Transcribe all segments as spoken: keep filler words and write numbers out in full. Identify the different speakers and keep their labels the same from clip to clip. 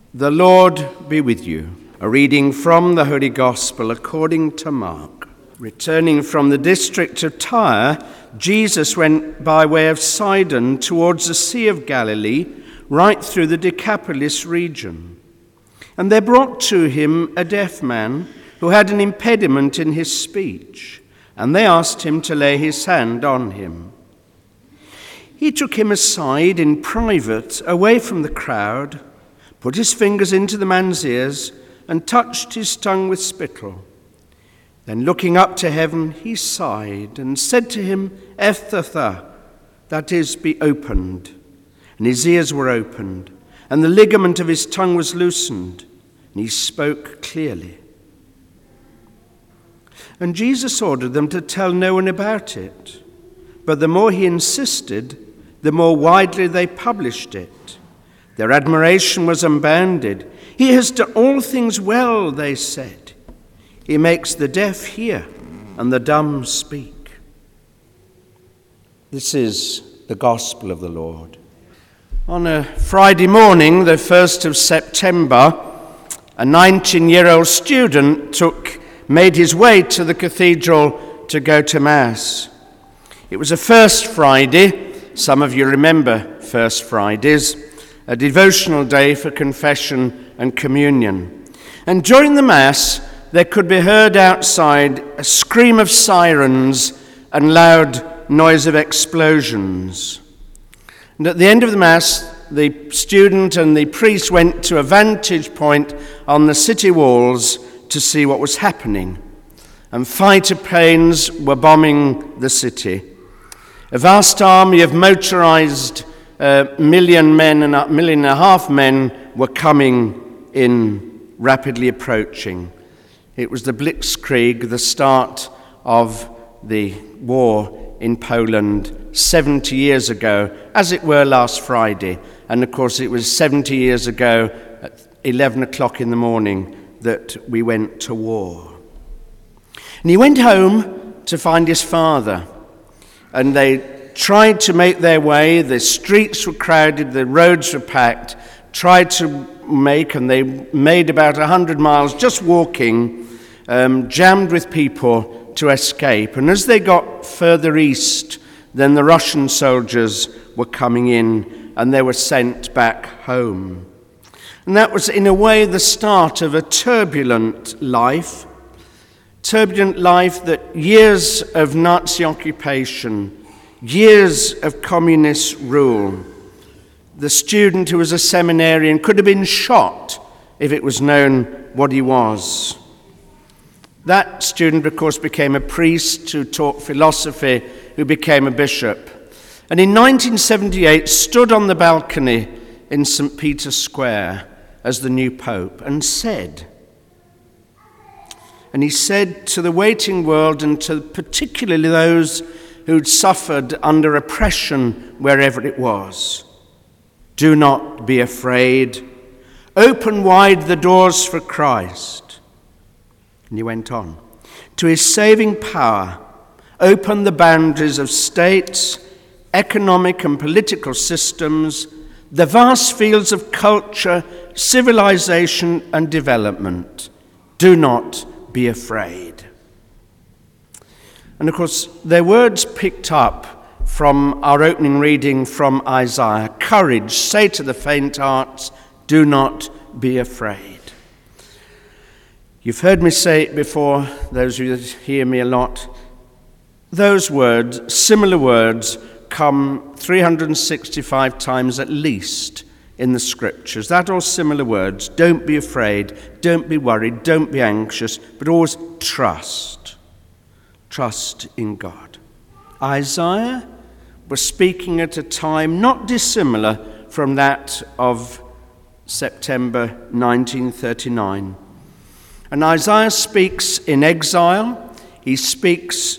Speaker 1: The Lord be with you. A reading from the Holy Gospel according to Mark. Returning from the district of Tyre, Jesus went by way of Sidon towards the Sea of Galilee, right through the Decapolis region. And they brought to him a deaf man who had an impediment in his speech, and they asked him to lay his hand on him. He took him aside in private, away from the crowd, put his fingers into the man's ears, and touched his tongue with spittle. Then looking up to heaven, he sighed and said to him, Ephphatha, that is, be opened. And his ears were opened, and the ligament of his tongue was loosened, and he spoke clearly. And Jesus ordered them to tell no one about it. But the more he insisted, the more widely they published it. Their admiration was unbounded. He has done all things well, they said. He makes the deaf hear and the dumb speak. This is the gospel of the Lord. On a Friday morning, the first of September, a nineteen-year-old student took made his way to the cathedral to go to Mass. It was a First Friday. Some of you remember First Fridays, a devotional day for confession and communion. And during the Mass, there could be heard outside a scream of sirens and loud noise of explosions. And at the end of the Mass, the student and the priest went to a vantage point on the city walls to see what was happening. And fighter planes were bombing the city. A vast army of motorized A uh, million men and a million and a half men were coming in, rapidly approaching. It was the Blitzkrieg, the start of the war in Poland seventy years ago, as it were last Friday. And of course it was seventy years ago at eleven o'clock in the morning that we went to war. And he went home to find his father, and they tried to make their way. The streets were crowded, the roads were packed, tried to make, and they made about one hundred miles just walking, um, jammed with people to escape. And as they got further east, then the Russian soldiers were coming in and they were sent back home. And that was in a way the start of a turbulent life, turbulent life that years of Nazi occupation, years of communist rule. The student who was a seminarian could have been shot if it was known what he was. That student, of course, became a priest who taught philosophy, who became a bishop. And in nineteen seventy-eight stood on the balcony in Saint Peter's Square as the new pope and said, and he said to the waiting world and to particularly those who'd suffered under oppression wherever it was, do not be afraid. Open wide the doors for Christ. And he went on. To his saving power, open the boundaries of states, economic and political systems, the vast fields of culture, civilization and development. Do not be afraid. And of course, their words picked up from our opening reading from Isaiah. Courage, say to the faint hearts, do not be afraid. You've heard me say it before, those of you that hear me a lot. Those words, similar words, come three hundred sixty-five times at least in the scriptures. That or similar words. Don't be afraid, don't be worried, don't be anxious, but always trust. Trust in God. Isaiah was speaking at a time not dissimilar from that of September nineteen thirty-nine. And Isaiah speaks in exile. He speaks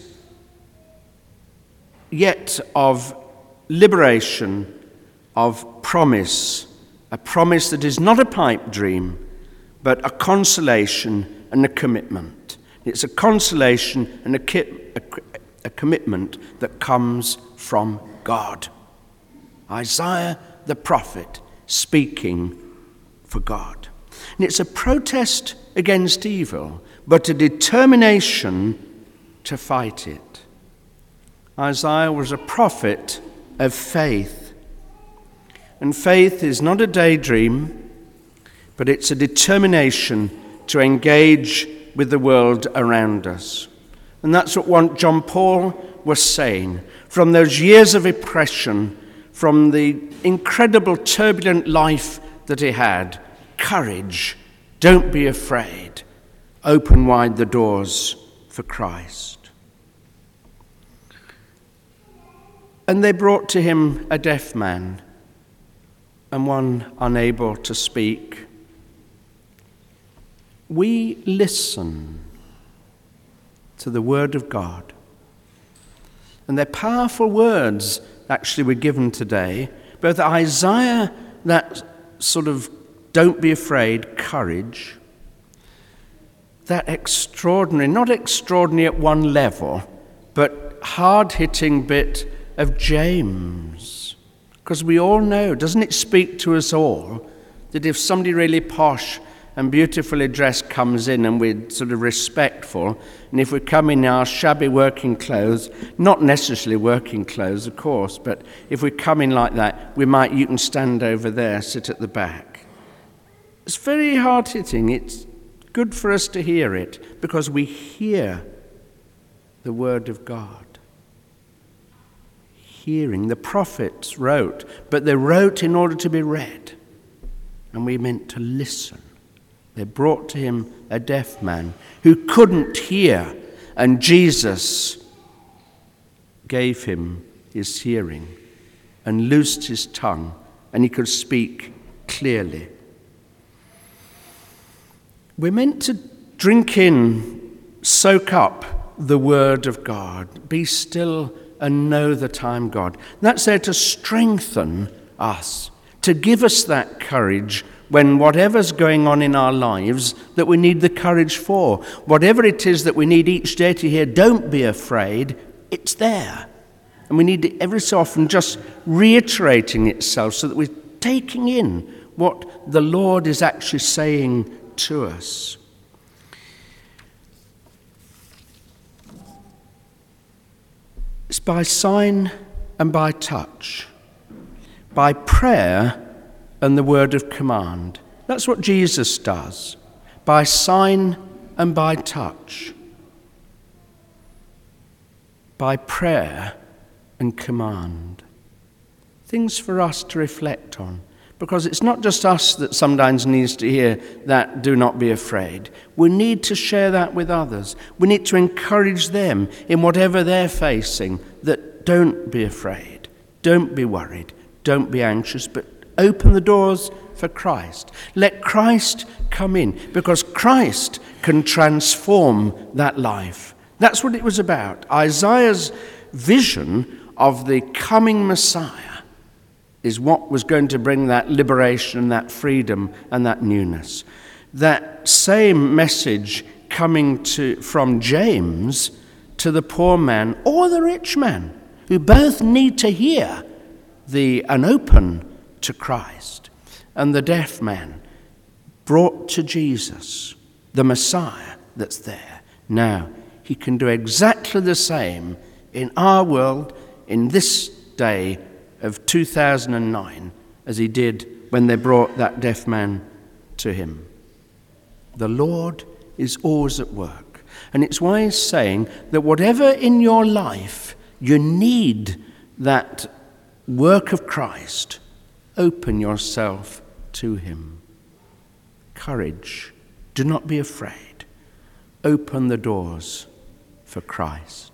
Speaker 1: yet of liberation, of promise, a promise that is not a pipe dream, but a consolation and a commitment. It's a consolation and a, ki- a, a commitment that comes from God. Isaiah the prophet speaking for God. And it's a protest against evil, but a determination to fight it. Isaiah was a prophet of faith. And faith is not a daydream, but it's a determination to engage with the world around us. And that's what John Paul was saying. From those years of oppression, from the incredible turbulent life that he had, courage, don't be afraid, open wide the doors for Christ. And they brought to him a deaf man and one unable to speak. We listen to the word of God. And they're powerful words actually were given today. Both Isaiah, that sort of don't be afraid, courage, that extraordinary, not extraordinary at one level, but hard-hitting bit of James. Because we all know, doesn't it speak to us all, that if somebody really posh and beautifully dressed comes in and we're sort of respectful, and if we come in our shabby working clothes, not necessarily working clothes, of course, but if we come in like that, we might, you can stand over there, sit at the back. It's very hard-hitting. It's good for us to hear it because we hear the word of God. Hearing. The prophets wrote, but they wrote in order to be read, and we meant to listen. They brought to him a deaf man who couldn't hear, and Jesus gave him his hearing and loosed his tongue, and he could speak clearly. We're meant to drink in, soak up the word of God, be still and know that I'm God. That's there to strengthen us, to give us that courage when whatever's going on in our lives that we need the courage for. Whatever it is that we need each day to hear, don't be afraid, it's there. And we need it every so often just reiterating itself so that we're taking in what the Lord is actually saying to us. It's by sign and by touch, by prayer and the word of command. That's what Jesus does, by sign and by touch, by prayer and command. Things for us to reflect on, because it's not just us that sometimes needs to hear that do not be afraid. We need to share that with others. We need to encourage them in whatever they're facing, that don't be afraid, don't be worried, don't be anxious, but open the doors for Christ. Let Christ come in, because Christ can transform that life. That's what it was about. Isaiah's vision of the coming Messiah is what was going to bring that liberation, that freedom, and that newness. That same message coming to from James to the poor man or the rich man, who both need to hear the and open to Christ. And the deaf man brought to Jesus, the Messiah that's there. Now, he can do exactly the same in our world, in this day of two thousand nine, as he did when they brought that deaf man to him. The Lord is always at work. And it's why he's saying that whatever in your life you need that work of Christ, open yourself to him. Courage. Do not be afraid. Open the doors for Christ.